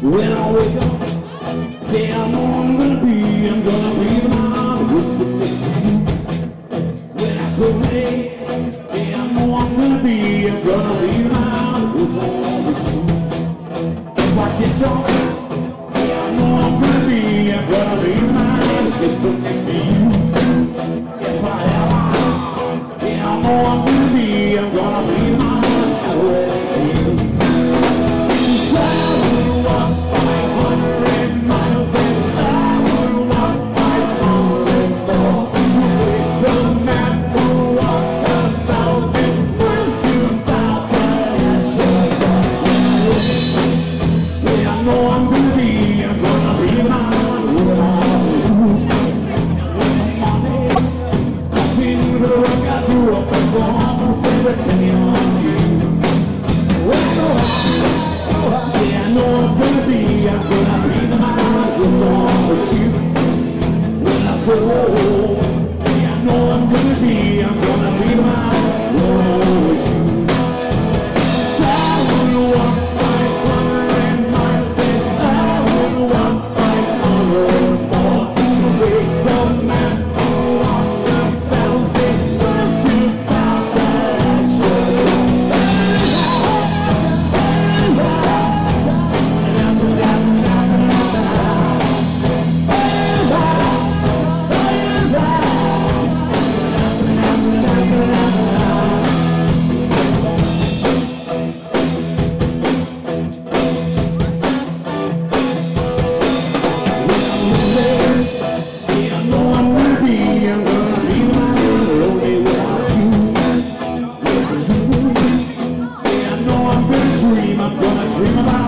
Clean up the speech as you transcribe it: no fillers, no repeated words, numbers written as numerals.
When I wake up, say I know I'm gonna be the man who sits next to you. When I go late, say I know I'm gonna be the man who's always with you. If I can talk, say I know I'm gonna be the man who sits next to you. If I ever, say I know I'm gonna be the man who's always with you. I'm gonna dream about